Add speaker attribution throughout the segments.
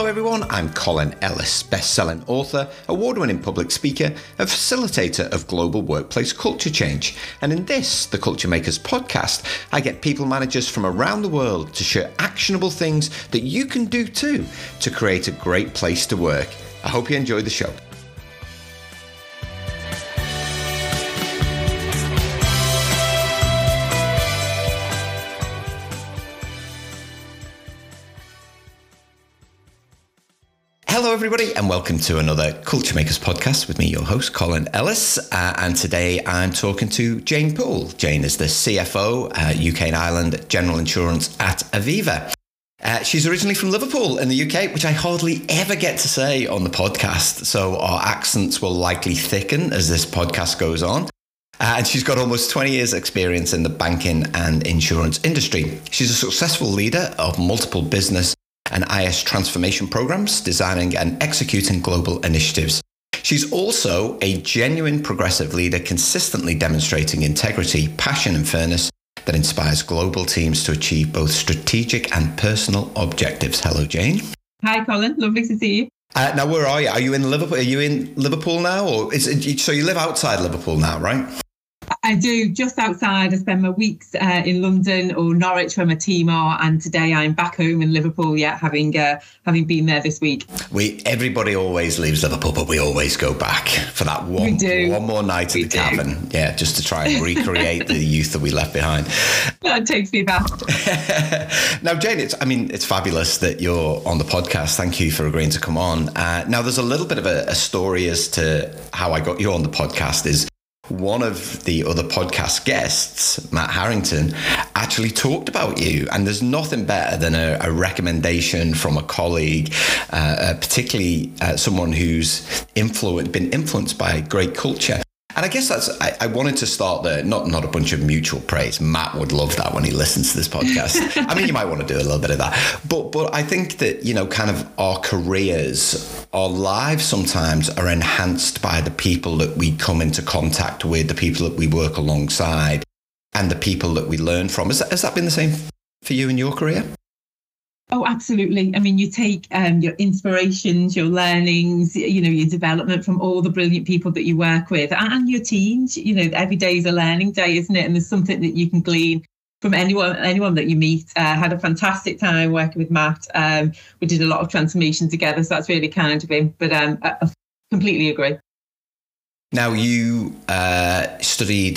Speaker 1: everyone, I'm Colin Ellis, best-selling author, award-winning public speaker, and facilitator of global workplace culture change. And in this, the Culture Makers podcast, I get people managers from around the world to share actionable things that you can do too to create a great place to work. I hope you enjoy the show. Hello everybody and welcome to another Culture Makers podcast with me, your host, Colin Ellis. And today I'm talking to Jane Poole. Jane is the CFO, UK and Ireland General Insurance at Aviva. She's originally from Liverpool in the UK, which I hardly ever get to say on the podcast. So our accents will likely thicken as this podcast goes on. And she's got almost 20 years experience in the banking and insurance industry. She's a successful leader of multiple business and IS transformation programs, designing and executing global initiatives. She's also a genuine progressive leader, consistently demonstrating integrity, passion and fairness that inspires global teams to achieve both strategic and personal objectives. Hello, Jane.
Speaker 2: Hi, Colin. Lovely to see you.
Speaker 1: Now, where are you? Are you in Liverpool? Are you in Liverpool now? Or so you live outside Liverpool now, right?
Speaker 2: I do, just outside. I spend my weeks in London or Norwich where my team are, and today I'm back home in Liverpool, having been there this week.
Speaker 1: Everybody always leaves Liverpool, but we always go back for that one more night at the Cavern, just to try and recreate the youth that we left behind.
Speaker 2: That takes me back.
Speaker 1: Now, Jane, it's fabulous that you're on the podcast. Thank you for agreeing to come on. Now, there's a little bit of a story as to how I got you on the podcast. Is one of the other podcast guests, Matt Harrington, actually talked about you. And there's nothing better than a recommendation from a colleague, particularly someone who's been influenced by great culture. And I guess I wanted to start there, not a bunch of mutual praise. Matt would love that when he listens to this podcast. I mean, you might want to do a little bit of that. But I think that, kind of our careers, our lives sometimes are enhanced by the people that we come into contact with, the people that we work alongside, and the people that we learn from. Has that been the same for you in your career?
Speaker 2: Oh, absolutely. I mean, you take your inspirations, your learnings, your development from all the brilliant people that you work with and your teams. Every day is a learning day, isn't it? And there's something that you can glean from anyone that you meet. Had a fantastic time working with Matt. We did a lot of transformation together, so that's really kind of him. But I completely agree.
Speaker 1: Now, you studied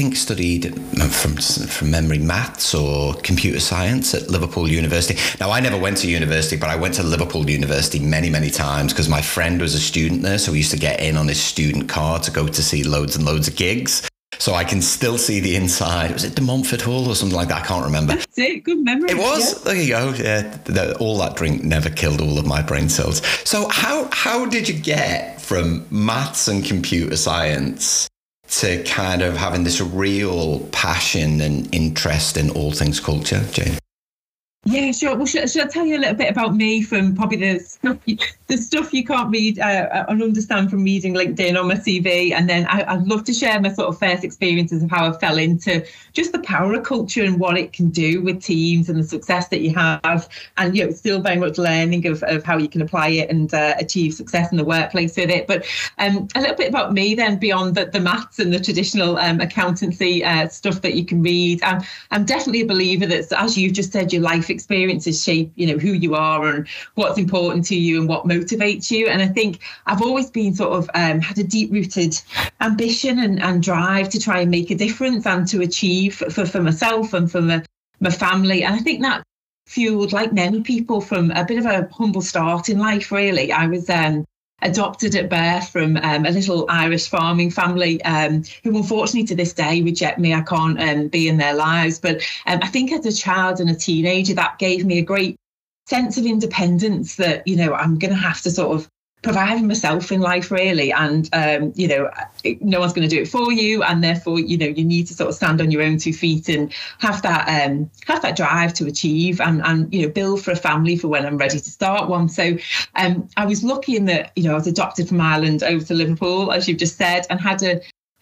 Speaker 1: from memory maths or computer science at Liverpool University. Now, I never went to university, but I went to Liverpool University many, many times because my friend was a student there. So we used to get in on his student car to go to see loads and loads of gigs. So I can still see the inside. Was it De Montfort Hall or something like that? I can't remember.
Speaker 2: That's it. Good memory.
Speaker 1: It was. Yeah. There you go. Yeah, all that drink never killed all of my brain cells. So how did you get from maths and computer science to kind of having this real passion and interest in all things culture, Jane?
Speaker 2: Yeah, sure. Well, should I tell you a little bit about me from probably the stuff you can't read and understand from reading LinkedIn on my CV? And then I'd love to share my sort of first experiences of how I fell into just the power of culture and what it can do with teams and the success that you have. And, still very much learning of how you can apply it and achieve success in the workplace with it. But a little bit about me then beyond the maths and the traditional accountancy stuff that you can read. I'm definitely a believer that, as you've just said, your life experiences shape, who you are and what's important to you and what motivates you. And I think I've always been sort of had a deep-rooted ambition and drive to try and make a difference and to achieve for myself and for my family. And I think that fueled, like many people, from a bit of a humble start in life, really. I was adopted at birth from a little Irish farming family who unfortunately to this day reject me. I can't be in their lives. But I think as a child and a teenager, that gave me a great sense of independence that, I'm going to have to sort of provide myself in life, really. And, no one's going to do it for you. And therefore, you need to sort of stand on your own 2 feet and have that drive to achieve and build for a family for when I'm ready to start one. So I was lucky in that, I was adopted from Ireland over to Liverpool, as you've just said, and had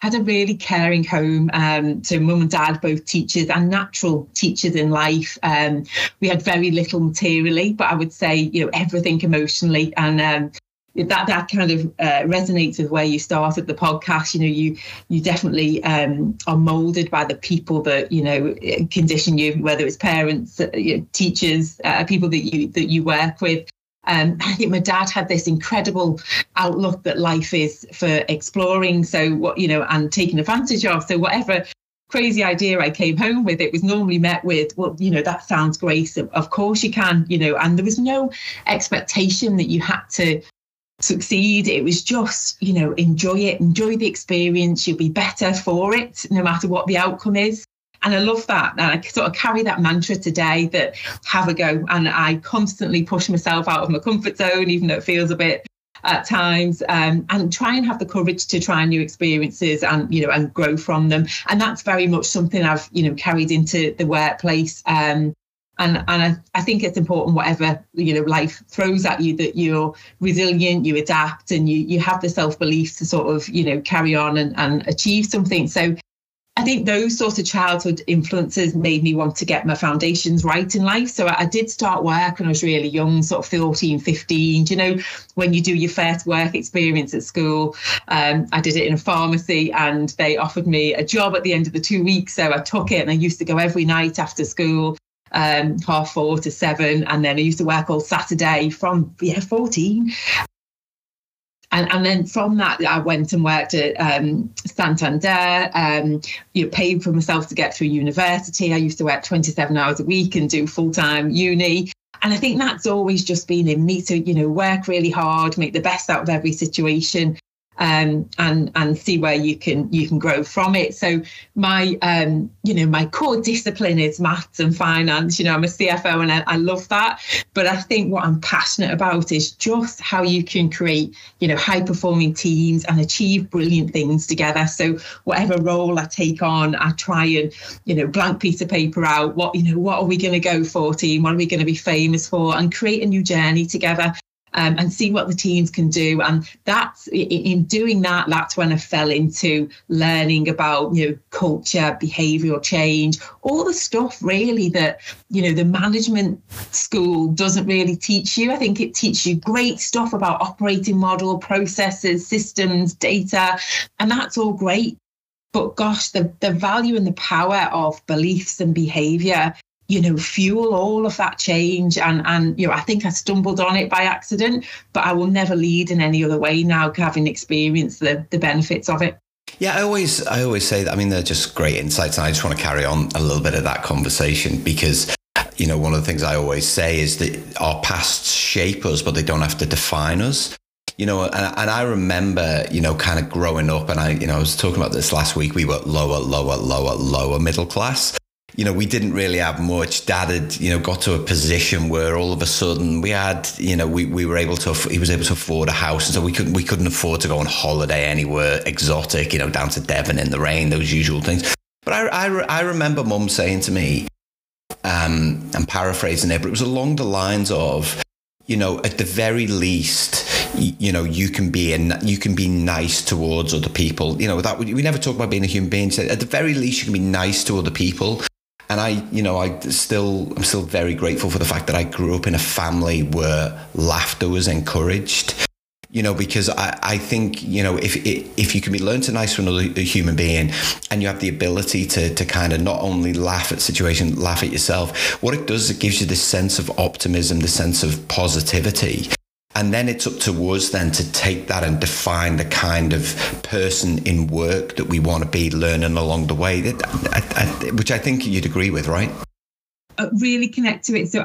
Speaker 2: had a really caring home. So mum and dad, both teachers and natural teachers in life. We had very little materially, but I would say, everything emotionally. And that kind of resonates with where you started the podcast. You definitely are molded by the people that condition you, whether it's parents, teachers, people that you work with. I think my dad had this incredible outlook that life is for exploring, and taking advantage of. So whatever crazy idea I came home with, it was normally met with, well, that sounds great. Of course you can, and there was no expectation that you had to succeed. It was just, enjoy it, enjoy the experience. You'll be better for it, no matter what the outcome is. And I love that. And I sort of carry that mantra today, that have a go. And I constantly push myself out of my comfort zone, even though it feels a bit at times, and try and have the courage to try new experiences and grow from them. And that's very much something I've, carried into the workplace. And I think it's important, whatever, life throws at you, that you're resilient, you adapt, and you have the self-belief to sort of, carry on and achieve something. So I think those sorts of childhood influences made me want to get my foundations right in life. So I did start work when I was really young, sort of 14, 15, when you do your first work experience at school. I did it in a pharmacy, and they offered me a job at the end of the 2 weeks. So I took it, and I used to go every night after school. 4:30 to 7, and then I used to work all Saturday from 14. And then from that, I went and worked at Santander, paid for myself to get through university. I used to work 27 hours a week and do full-time uni. And I think that's always just been in me to, work really hard, make the best out of every situation, and see where you can grow from it. So my my core discipline is maths and finance. I'm a CFO, and I love that. But I think what I'm passionate about is just how you can create high performing teams and achieve brilliant things together. So whatever role I take on, I try and blank piece of paper out. What are we going to go for, team? What are we going to be famous for? And create a new journey together. And see what the teams can do. And that's in doing that, that's when I fell into learning about, culture, behavioural change, all the stuff really that, the management school doesn't really teach you. I think it teaches you great stuff about operating model, processes, systems, data, and that's all great. But gosh, the value and the power of beliefs and behaviour, fuel all of that change. And I think I stumbled on it by accident, but I will never lead in any other way now, having experienced the benefits of it.
Speaker 1: Yeah, I always say that. I mean, they're just great insights. And I just want to carry on a little bit of that conversation, because, one of the things I always say is that our pasts shape us, but they don't have to define us. And I remember, kind of growing up, and I was talking about this last week, we were lower middle class. We didn't really have much. Dad had, got to a position where all of a sudden we had, we were able to, he was able to afford a house. And so we couldn't afford to go on holiday anywhere exotic, down to Devon in the rain, those usual things. But I remember Mum saying to me, I'm paraphrasing it, but it was along the lines of, at the very least, you can be nice towards other people. That we never talk about being a human being. So at the very least, you can be nice to other people. And I'm still very grateful for the fact that I grew up in a family where laughter was encouraged. Because I think, if you can be learn to nice to another human being, and you have the ability to kind of not only laugh at situation, laugh at yourself, what it does, it gives you this sense of optimism, the sense of positivity. And then it's up to us then to take that and define the kind of person in work that we want to be, learning along the way, which I think you'd agree with, right?
Speaker 2: Really connect to it. So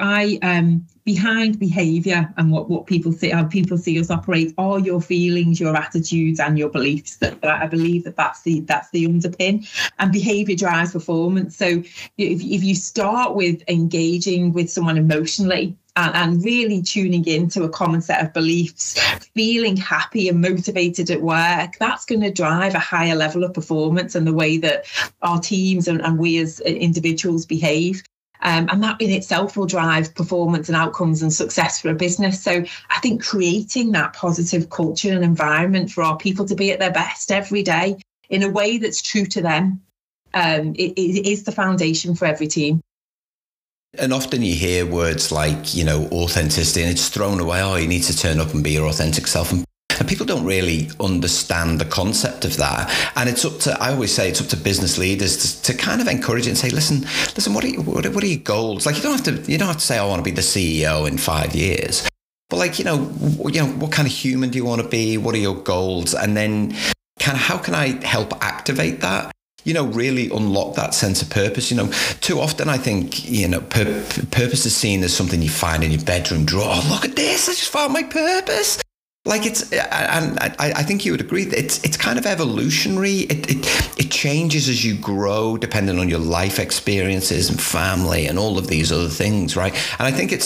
Speaker 2: behind behaviour and what people see, how people see us operate, are your feelings, your attitudes, and your beliefs. That I believe that's the underpin. And behaviour drives performance. So if you start with engaging with someone emotionally, and really tuning into a common set of beliefs, feeling happy and motivated at work, that's going to drive a higher level of performance and the way that our teams and we as individuals behave. And that in itself will drive performance and outcomes and success for a business. So I think creating that positive culture and environment for our people to be at their best every day in a way that's true to them. It is the foundation for every team.
Speaker 1: And often you hear words like, authenticity, and it's thrown away. Oh, you need to turn up and be your authentic self. And people don't really understand the concept of that. And I always say it's up to business leaders to kind of encourage it and say, listen, what are your goals? Like, you don't have to say, I want to be the CEO in 5 years. But like, what kind of human do you want to be? What are your goals? And then kind of how can I help activate that? Really unlock that sense of purpose. Too often I think, purpose is seen as something you find in your bedroom drawer. Oh, look at this. I just found my purpose. Like and I think you would agree that it's kind of evolutionary. It changes as you grow, depending on your life experiences and family and all of these other things, right? And I think it's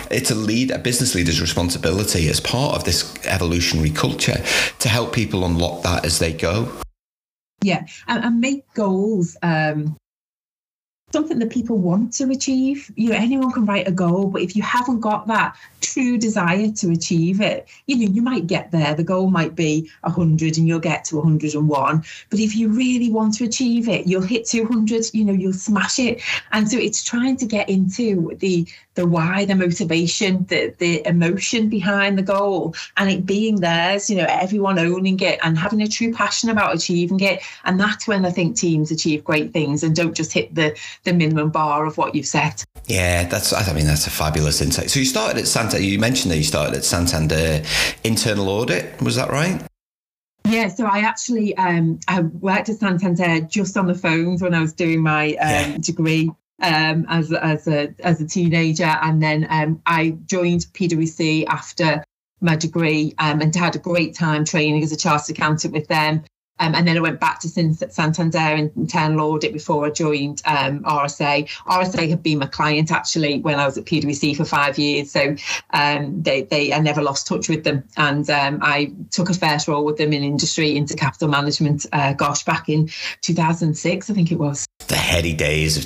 Speaker 1: a business leader's responsibility as part of this evolutionary culture to help people unlock that as they go.
Speaker 2: Yeah, and make goals something that people want to achieve. Anyone can write a goal, but if you haven't got that true desire to achieve it, you might get there. The goal might be 100 and you'll get to 101. But if you really want to achieve it, you'll hit 200, you'll smash it. And so it's trying to get into the why, the motivation, the emotion behind the goal, and it being theirs, everyone owning it and having a true passion about achieving it. And that's when I think teams achieve great things and don't just hit the minimum bar of what you've set. Yeah,
Speaker 1: that's a fabulous insight. So you started at Santander, you mentioned that you started at Santander Internal Audit, was that right?
Speaker 2: Yeah, so I actually I worked at Santander just on the phones when I was doing my degree. As a teenager, and then I joined PwC after my degree and had a great time training as a chartered accountant with them. And then I went back to Santander in internal audit before I joined RSA. RSA had been my client actually when I was at PwC for 5 years. So I never lost touch with them. And I took a first role with them in industry into capital management, back in 2006, I think it was.
Speaker 1: The heady days of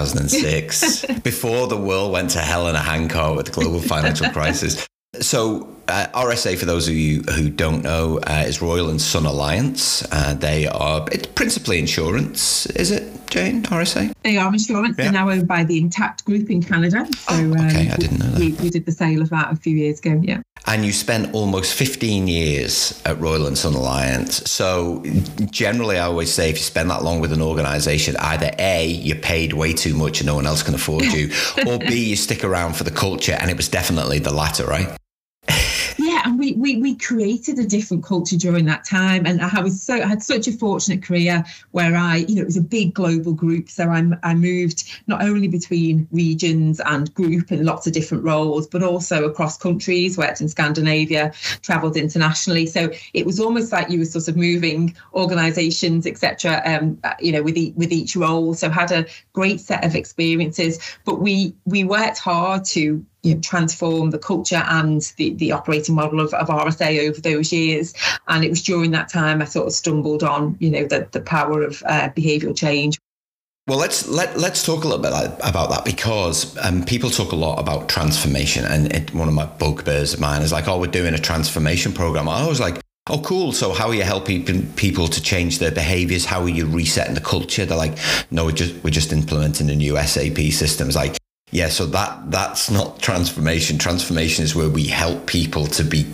Speaker 1: 2006, before the world went to hell in a handcart with the global financial crisis. So RSA, for those of you who don't know, is Royal and Sun Alliance. It's principally insurance, is it, Jane, RSA?
Speaker 2: They are insurance. Yeah. They're now owned by the Intact Group in Canada. So,
Speaker 1: okay, I didn't know that.
Speaker 2: We did the sale of that a few years ago, yeah.
Speaker 1: And you spent almost 15 years at Royal and Sun Alliance. So generally, I always say if you spend that long with an organisation, either A, you're paid way too much and no one else can afford you, or B, you stick around for the culture. And it was definitely the latter, right?
Speaker 2: Yeah, and we created a different culture during that time, and I had such a fortunate career where it was a big global group, so I moved not only between regions and group and lots of different roles, but also across countries. Worked in Scandinavia, travelled internationally, so it was almost like you were sort of moving organisations, etc. With each role. So had a great set of experiences, but we worked hard to transform the culture and the operating model of RSA over those years. And it was during that time I sort of stumbled on, the power of behavioural change.
Speaker 1: Well, let's talk a little bit about that, because people talk a lot about transformation, and one of my bugbears of mine is like, oh, we're doing a transformation program. I was like, oh, cool. So how are you helping people to change their behaviours? How are you resetting the culture? They're like, no, we're just implementing a new SAP system. It's like, yeah, so that's not transformation. Transformation is where we help people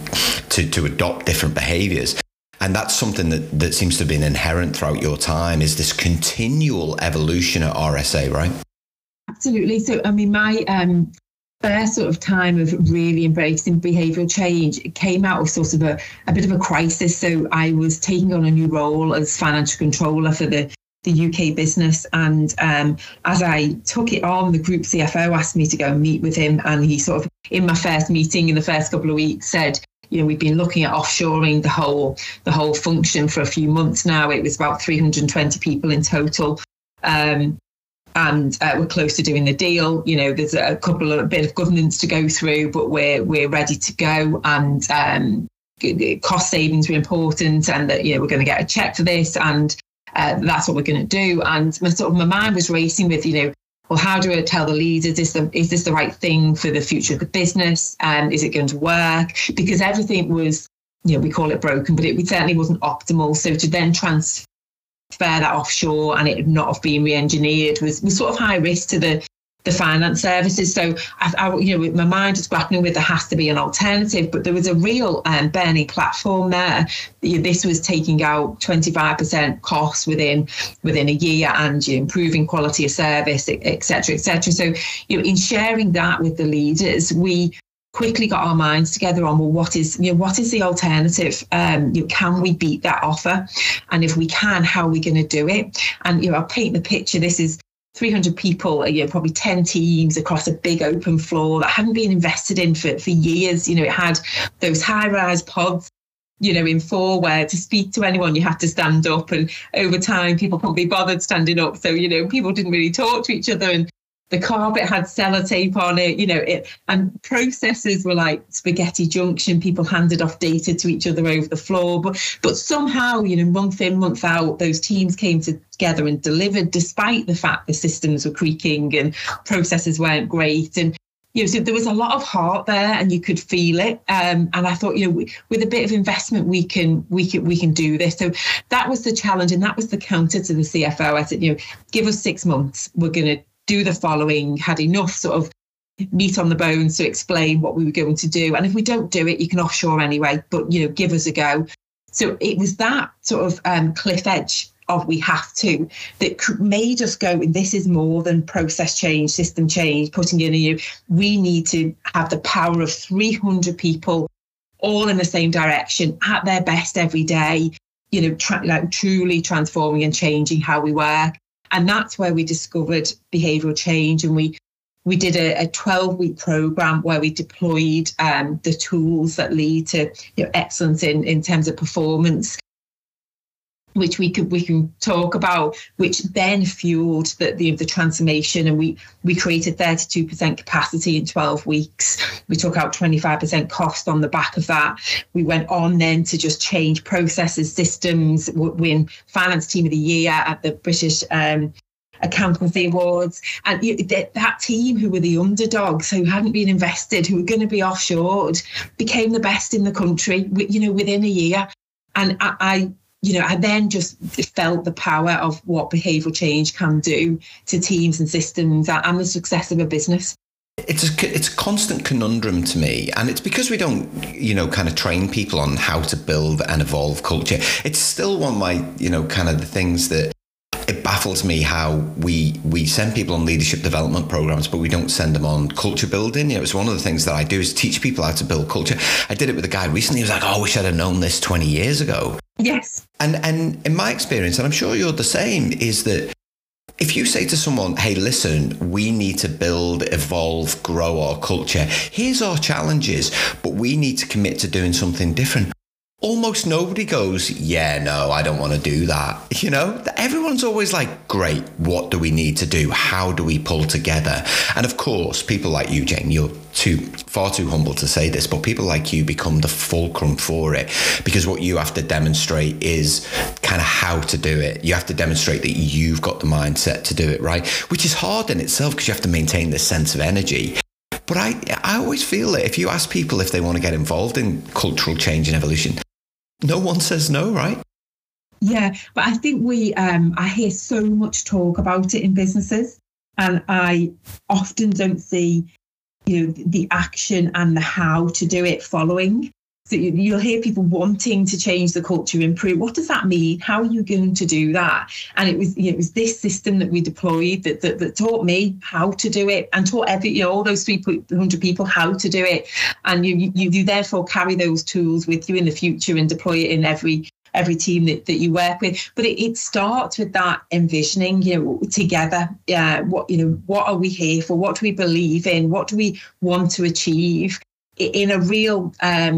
Speaker 1: to adopt different behaviours. And that's something that seems to have been inherent throughout your time, is this continual evolution at RSA, right?
Speaker 2: Absolutely. So, I mean, my first sort of time of really embracing behavioural change, it came out of sort of a bit of a crisis. So I was taking on a new role as financial controller for the UK business. And as I took it on, the group CFO asked me to go and meet with him. And he sort of, in my first meeting in the first couple of weeks, said, we've been looking at offshoring the whole function for a few months now. It was about 320 people in total. And we're close to doing the deal. There's a bit of governance to go through, but we're ready to go. And cost savings were important, and that we're going to get a check for this, and that's what we're going to do. And my mind was racing with, well, how do I tell the leaders, is this the right thing for the future of the business? And is it going to work? Because everything was, we call it broken, but it certainly wasn't optimal. So to then that offshore and it had not have been re-engineered was sort of high risk to the finance services. So I my mind was grappling with there has to be an alternative, but there was a real burning platform there. This was taking out 25% costs within a year and improving quality of service, et cetera, et cetera. So in sharing that with the leaders, we quickly got our minds together on, well, what is the alternative? Can we beat that offer? And if we can, how are we going to do it? And I'll paint the picture. This is 300 people, probably 10 teams across a big open floor that hadn't been invested in for years. It had those high-rise pods, in 4 where to speak to anyone you had to stand up, and over time people couldn't be bothered standing up. So, people didn't really talk to each other, and the carpet had sellotape on it, and processes were like spaghetti junction. People handed off data to each other over the floor. But somehow, month in, month out, those teams came together and delivered despite the fact the systems were creaking and processes weren't great. And, so there was a lot of heart there and you could feel it. And I thought, with a bit of investment, we can do this. So that was the challenge. And that was the counter to the CFO. I said, give us 6 months. We're going to do the following, had enough sort of meat on the bones to explain what we were going to do. And if we don't do it, you can offshore anyway, but, give us a go. So it was that sort of cliff edge of we have to that made us go, this is more than process change, system change, putting in we need to have the power of 300 people all in the same direction at their best every day, truly transforming and changing how we work. And that's where we discovered behavioural change. And we did a 12-week programme where we deployed the tools that lead to excellence in terms of performance, which we can talk about, which then fueled the transformation. And we created 32% capacity in 12 weeks. We took out 25% cost on the back of that. We went on then to just change processes, systems, win Finance Team of the Year at the British Accountancy Awards. And that team who were the underdogs, who hadn't been invested, who were going to be offshored, became the best in the country, within a year. And I then just felt the power of what behavioural change can do to teams and systems and the success of a business.
Speaker 1: It's a constant conundrum to me, and it's because we don't, kind of train people on how to build and evolve culture. It's still one of my, kind of the things that it baffles me how we send people on leadership development programs, but we don't send them on culture building. It's one of the things that I do is teach people how to build culture. I did it with a guy recently. He was like, I wish I'd have known this 20 years ago.
Speaker 2: Yes.
Speaker 1: And in my experience, and I'm sure you're the same, is that if you say to someone, hey, listen, we need to build, evolve, grow our culture. Here's our challenges, but we need to commit to doing something different. Almost nobody goes, yeah, no, I don't want to do that. Everyone's always like, great, what do we need to do? How do we pull together? And of course, people like you, Jane, you're far too humble to say this, but people like you become the fulcrum for it, because what you have to demonstrate is kind of how to do it. You have to demonstrate that you've got the mindset to do it, right? Which is hard in itself because you have to maintain this sense of energy. But I always feel that if you ask people if they want to get involved in cultural change and evolution, no one says no, right?
Speaker 2: Yeah, but I think I hear so much talk about it in businesses, and I often don't see, the action and the how to do it following. So you'll hear people wanting to change the culture, improve. What does that mean? How are you going to do that? And it was this system that we deployed that taught me how to do it, and taught all those 300 people how to do it. And you therefore carry those tools with you in the future and deploy it in every team that you work with. But it starts with that envisioning, together. What are we here for? What do we believe in? What do we want to achieve? In a real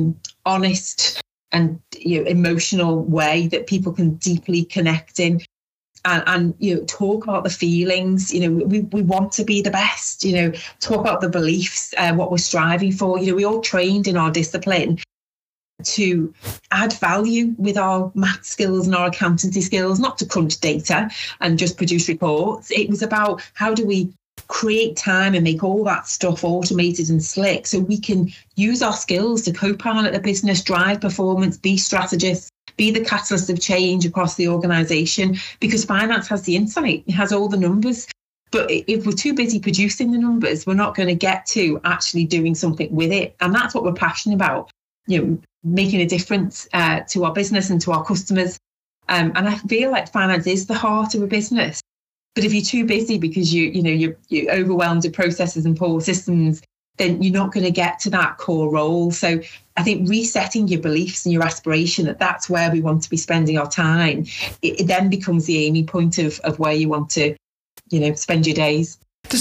Speaker 2: honest and emotional way that people can deeply connect in, and talk about the feelings. We want to be the best. Talk about the beliefs, what we're striving for. We all trained in our discipline to add value with our math skills and our accountancy skills, not to crunch data and just produce reports. It was about how do we create time and make all that stuff automated and slick so we can use our skills to co-pilot the business, drive performance, be strategists, be the catalyst of change across the organisation, because finance has the insight, it has all the numbers. But if we're too busy producing the numbers, we're not going to get to actually doing something with it. And that's what we're passionate about, making a difference to our business and to our customers. And I feel like finance is the heart of a business. But if you're too busy because you're overwhelmed with processes and poor systems, then you're not going to get to that core role. So I think resetting your beliefs and your aspiration that that's where we want to be spending our time, it then becomes the aiming point of where you want to spend your days.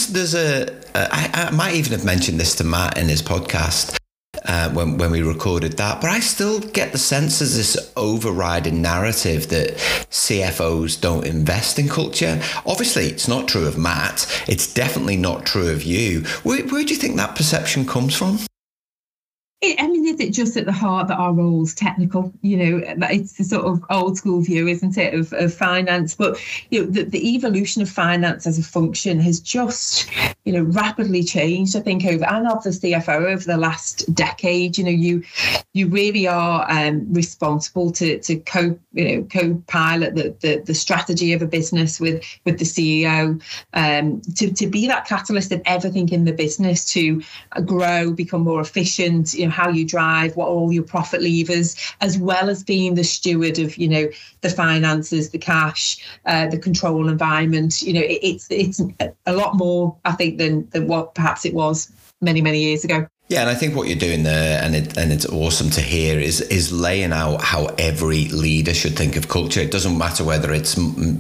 Speaker 1: I might even have mentioned this to Matt in his podcast when we recorded that, but I still get the sense there's this overriding narrative that CFOs don't invest in culture. Obviously, it's not true of Matt. It's definitely not true of you. Where do you think that perception comes from?
Speaker 2: Is it just at the heart that our role's technical? It's the sort of old school view, isn't it, of finance? But the evolution of finance as a function has just rapidly changed. I think of the CFO over the last decade. You really are responsible to co-pilot the strategy of a business with the CEO, to be that catalyst of everything in the business to grow, become more efficient. How you drive, what are all your profit levers, as well as being the steward of the finances, the cash, the control environment. It's a lot more, I think, than what perhaps it was many years ago.
Speaker 1: Yeah, and I think what you're doing there, and it's awesome to hear, is laying out how every leader should think of culture. It doesn't matter whether it's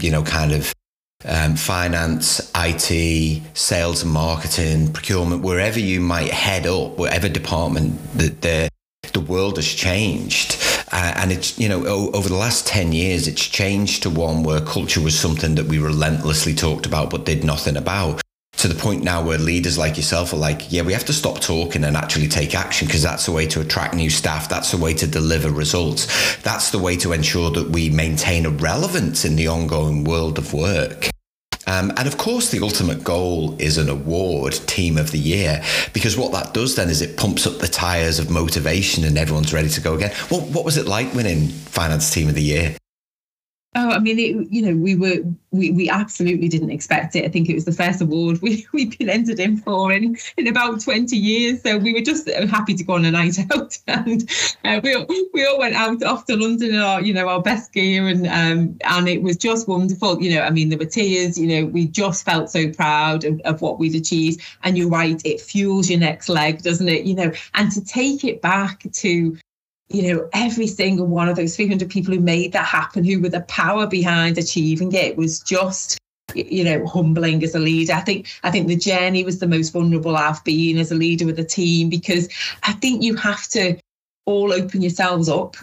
Speaker 1: finance, IT, sales and marketing, procurement, wherever you might head up, whatever department, the world has changed. And it's, over the last 10 years, it's changed to one where culture was something that we relentlessly talked about but did nothing about. To the point now where leaders like yourself are like, yeah, we have to stop talking and actually take action, because that's the way to attract new staff. That's the way to deliver results. That's the way to ensure that we maintain a relevance in the ongoing world of work. And of course, the ultimate goal is an award, Team of the Year, because what that does then is it pumps up the tires of motivation and everyone's ready to go again. What was it like winning Finance Team of the Year?
Speaker 2: Oh, I mean, we absolutely didn't expect it. I think it was the first award we've been entered in for in about 20 years. So we were just happy to go on a night out, and we all went out off to London in our best gear, and it was just wonderful. There were tears. We just felt so proud of what we'd achieved. And you're right, it fuels your next leg, doesn't it? And to take it back to every single one of those 300 people who made that happen, who were the power behind achieving it, was just, humbling as a leader. I think the journey was the most vulnerable I've been as a leader with a team, because I think you have to all open yourselves up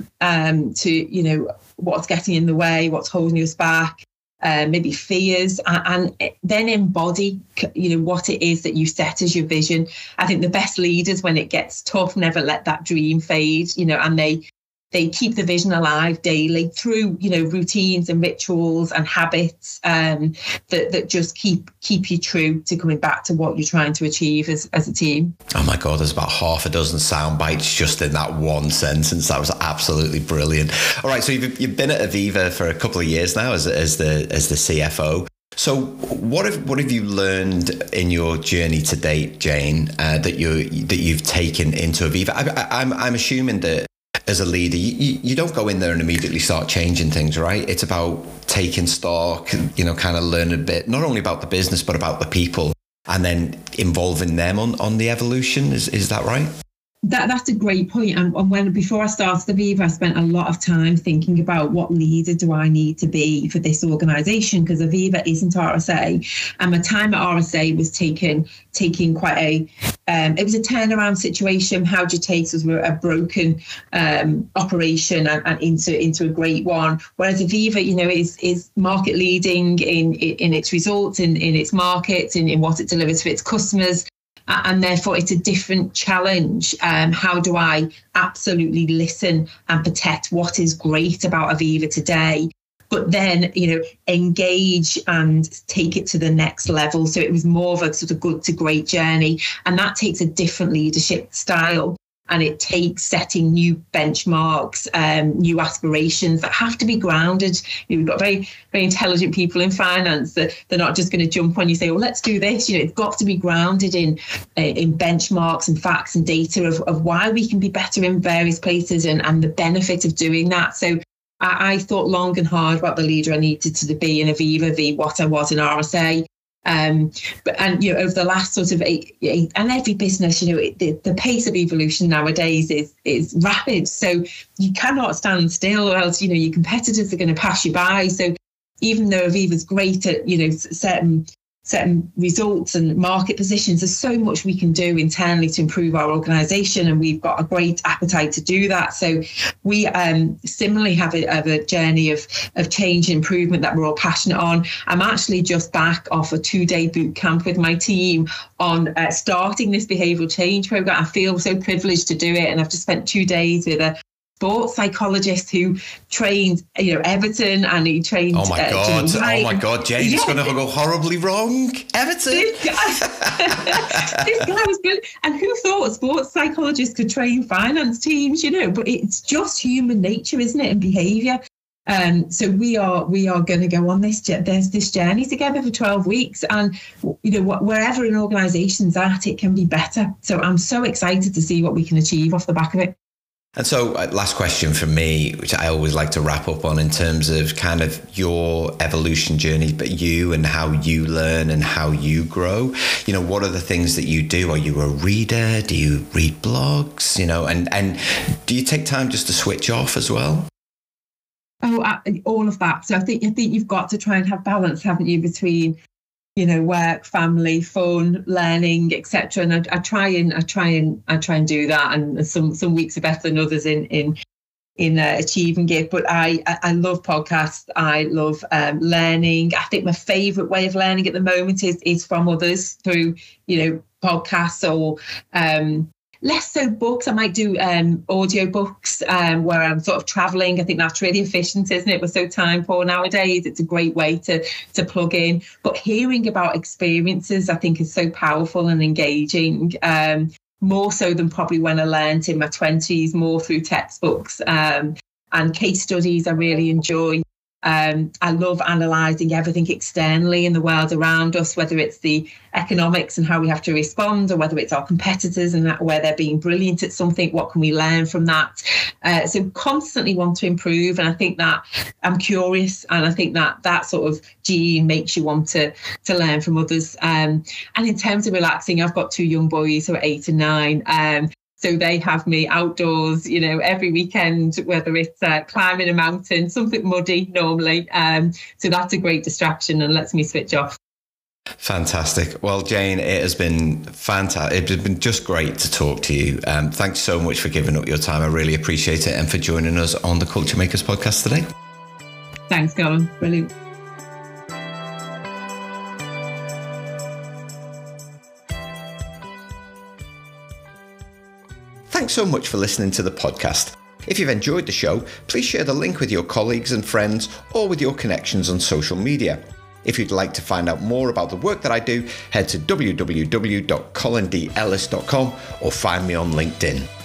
Speaker 2: to, what's getting in the way, what's holding us back, maybe fears, and then embody, what it is that you set as your vision. I think the best leaders, when it gets tough, never let that dream fade, and they keep the vision alive daily through, routines and rituals and habits that just keep you true to coming back to what you're trying to achieve as a team.
Speaker 1: Oh my God, there's about half a dozen sound bites just in that one sentence. That was absolutely brilliant. All right, so you've been at Aviva for a couple of years now as the CFO. So what have you learned in your journey to date, Jane, that you've taken into Aviva? I'm assuming that as a leader, you don't go in there and immediately start changing things, right? It's about taking stock, kind of learn a bit, not only about the business, but about the people, and then involving them on the evolution. Is that right?
Speaker 2: That's a great point. And before I started Aviva, I spent a lot of time thinking about what leader do I need to be for this organisation, because Aviva isn't RSA. And my time at RSA was taking quite it was a turnaround situation. How do you take us from a broken operation and into a great one? Whereas Aviva, is market leading in its results, in its markets, in what it delivers for its customers. And therefore, it's a different challenge. How do I absolutely listen and protect what is great about Aviva today, but then, engage and take it to the next level? So it was more of a sort of good to great journey. And that takes a different leadership style. And it takes setting new benchmarks, new aspirations that have to be grounded. We've got very, very intelligent people in finance that they're not just going to jump on you and say, well, let's do this. It's got to be grounded in benchmarks and facts and data of why we can be better in various places and the benefit of doing that. So I thought long and hard about the leader I needed to be in Aviva v what I was in RSA. Over the last sort of eight and every business, the pace of evolution nowadays is rapid. So you cannot stand still, or else your competitors are going to pass you by. So even though Aviva's great at certain results and market positions, there's so much we can do internally to improve our organisation, and we've got a great appetite to do that. So we similarly have a journey of change and improvement that we're all passionate on. I'm actually just back off a 2-day boot camp with my team on starting this behavioural change programme. I feel so privileged to do it, and I've just spent 2 days with a sports psychologist who trained, Everton, and he trained.
Speaker 1: Oh my God, Jane, it's going to go horribly wrong. Everton. This guy was good, and who thought sports psychologists could train finance teams? But it's just human nature, isn't it, and behaviour. So we are going to go on this journey together for 12 weeks, and wherever an organisation's at, it can be better. So I'm so excited to see what we can achieve off the back of it. And so last question for me, which I always like to wrap up on in terms of kind of your evolution journey, but you and how you learn and how you grow. What are the things that you do? Are you a reader? Do you read blogs? And do you take time just to switch off as well?
Speaker 2: Oh, all of that. So I think you've got to try and have balance, haven't you, between work, family, fun, learning, etc. And I try and do that. And some weeks are better than others in achieving it. But I love podcasts. I love learning. I think my favourite way of learning at the moment is from others through podcasts or less so books. I might do audio books where I'm sort of traveling. I think that's really efficient, isn't it? We're so time poor nowadays. It's a great way to plug in. But hearing about experiences, I think, is so powerful and engaging, more so than probably when I learned in my 20s, more through textbooks and case studies I really enjoy. I love analysing everything externally in the world around us, whether it's the economics and how we have to respond, or whether it's our competitors and where they're being brilliant at something. What can we learn from that? So constantly want to improve. And I think that I'm curious, and I think that sort of gene makes you want to learn from others. And in terms of relaxing, I've got 2 young boys who are 8 and 9. So they have me outdoors, every weekend, whether it's climbing a mountain, something muddy normally. So that's a great distraction and lets me switch off.
Speaker 1: Fantastic. Well, Jane, it has been fantastic. It's been just great to talk to you. Thanks so much for giving up your time. I really appreciate it, and for joining us on the Culture Makers podcast today.
Speaker 2: Thanks, Colin. Brilliant.
Speaker 1: Thanks so much for listening to the podcast. If you've enjoyed the show, please share the link with your colleagues and friends, or with your connections on social media. If you'd like to find out more about the work that I do, head to www.colindellis.com or find me on LinkedIn.